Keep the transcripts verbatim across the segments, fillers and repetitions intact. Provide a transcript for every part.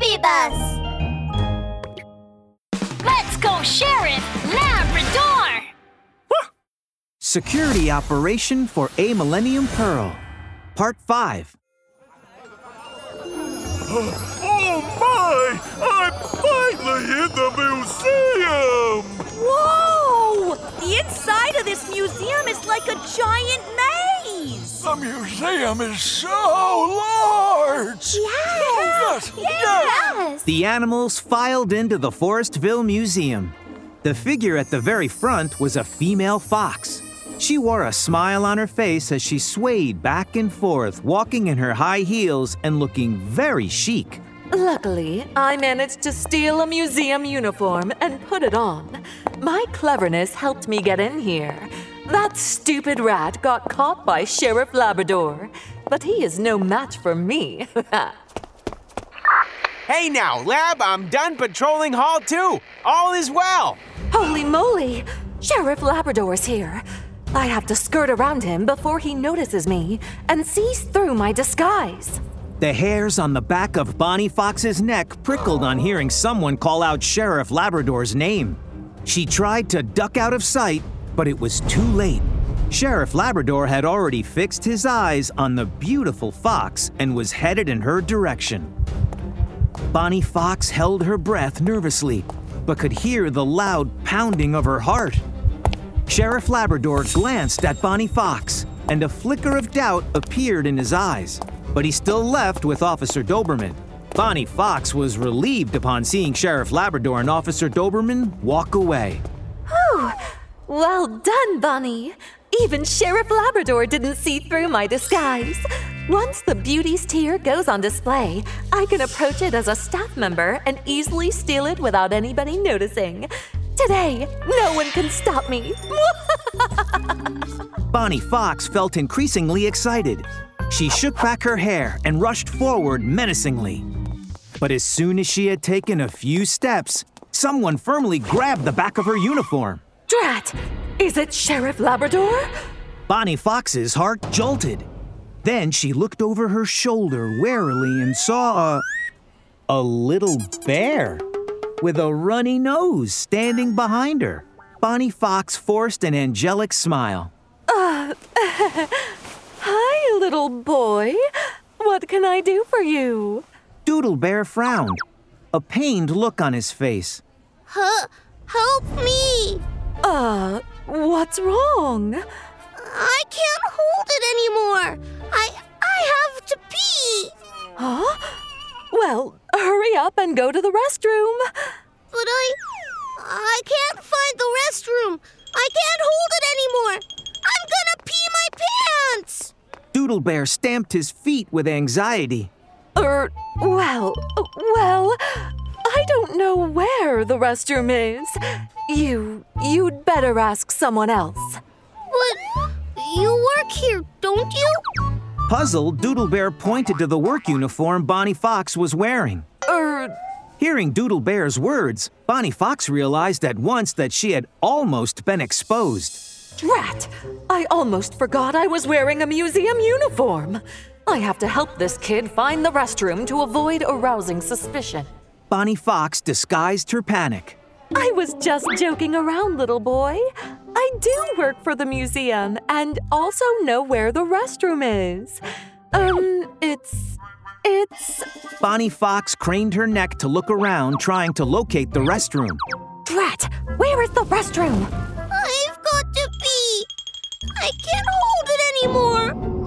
Scooby Bus! Let's go, Sheriff Labrador! Security Operation for A Millennium Pearl, Part five. Oh my! I'm finally in the museum! Whoa! The inside of this museum is like a giant maze! The museum is so large! Yes! Oh, yes! Yes! The animals filed into the Forestville Museum. The figure at the very front was a female fox. She wore a smile on her face as she swayed back and forth, walking in her high heels and looking very chic. Luckily, I managed to steal a museum uniform and put it on. My cleverness helped me get in here. That stupid rat got caught by Sheriff Labrador, but he is no match for me. Hey now, Lab, I'm done patrolling Hall two. All is well. Holy moly! Sheriff Labrador's here. I have to skirt around him before he notices me and sees through my disguise. The hairs on the back of Bonnie Fox's neck prickled on hearing someone call out Sheriff Labrador's name. She tried to duck out of sight, but it was too late. Sheriff Labrador had already fixed his eyes on the beautiful fox and was headed in her direction. Bonnie Fox held her breath nervously, but could hear the loud pounding of her heart. Sheriff Labrador glanced at Bonnie Fox, and a flicker of doubt appeared in his eyes, but he still left with Officer Doberman. Bonnie Fox was relieved upon seeing Sheriff Labrador and Officer Doberman walk away. Whew! Well done, Bonnie. Even Sheriff Labrador didn't see through my disguise. Once the beauty's tear goes on display, I can approach it as a staff member and easily steal it without anybody noticing. Today, no one can stop me. Bonnie Fox felt increasingly excited. She shook back her hair and rushed forward menacingly. But as soon as she had taken a few steps, someone firmly grabbed the back of her uniform. Drat! Is it Sheriff Labrador? Bonnie Fox's heart jolted. Then she looked over her shoulder warily and saw a... a little bear with a runny nose standing behind her. Bonnie Fox forced an angelic smile. Uh, hi, little boy. What can I do for you? Doodle Bear frowned, a pained look on his face. Huh? Help me! Uh, what's wrong? I can't hold it anymore. I I have to pee. Huh? Well, hurry up and go to the restroom. But I I can't find the restroom. I can't hold it anymore. I'm gonna pee my pants. Doodle Bear stamped his feet with anxiety. Er, well, well, I don't know where the restroom is. You, you'd better ask someone else. But you work here, don't you? Puzzled, Doodle Bear pointed to the work uniform Bonnie Fox was wearing. Er, Hearing Doodle Bear's words, Bonnie Fox realized at once that she had almost been exposed. drat! I almost forgot I was wearing a museum uniform. I have to help this kid find the restroom to avoid arousing suspicion. Bonnie Fox disguised her panic. I was just joking around, little boy. I do work for the museum and also know where the restroom is. Um, it's... it's... Bonnie Fox craned her neck to look around, trying to locate the restroom. Drat! Where is the restroom? I've got to pee. I can't hold it anymore.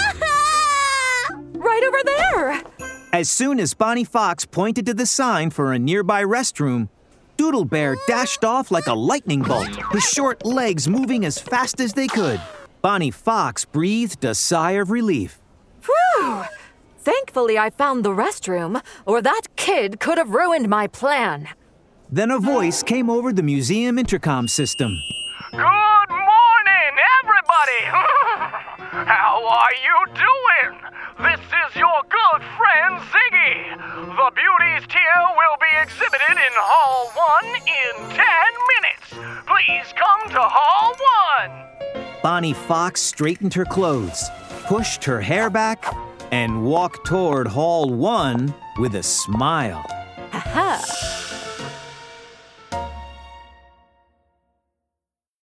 Right over there! As soon as Bonnie Fox pointed to the sign for a nearby restroom, Doodle Bear dashed off like a lightning bolt, his short legs moving as fast as they could. Bonnie Fox breathed a sigh of relief. Phew! Thankfully I found the restroom, or that kid could have ruined my plan. Then a voice came over the museum intercom system. Good morning, everybody! How are you doing? This is your good friend Ziggy. The Beauty's Tear will be exhibited in Hall one in ten minutes. Please come to Hall one. Bonnie Fox straightened her clothes, pushed her hair back, and walk toward Hall one with a smile. Ha ha!